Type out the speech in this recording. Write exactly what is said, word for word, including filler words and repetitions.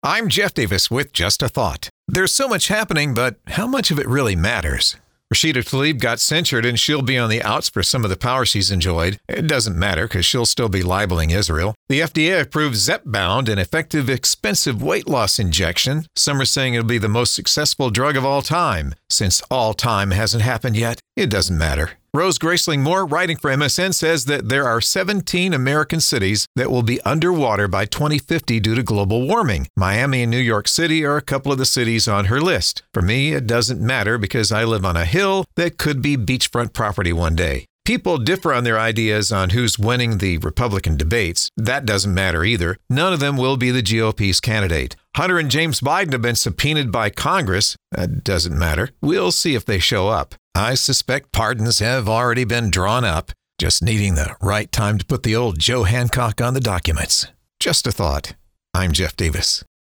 I'm Jeff Davis with Just a Thought. There's so much happening, but how much of it really matters? Rashida Tlaib got censured and she'll be on the outs for some of the power she's enjoyed. It doesn't matter because she'll still be libeling Israel. The F D A approved Zepbound, an effective, expensive weight loss injection. Some are saying it'll be the most successful drug of all time. Since all time hasn't happened yet, it doesn't matter. Rose Graceling Moore, writing for M S N, says that there are seventeen American cities that will be underwater by twenty fifty due to global warming. Miami and New York City are a couple of the cities on her list. For me, it doesn't matter because I live on a hill that could be beachfront property one day. People differ on their ideas on who's winning the Republican debates. That doesn't matter either. None of them will be the G O P's candidate. Hunter and James Biden have been subpoenaed by Congress. That doesn't matter. We'll see if they show up. I suspect pardons have already been drawn up, just needing the right time to put the old Joe Hancock on the documents. Just a thought. I'm Jeff Davis.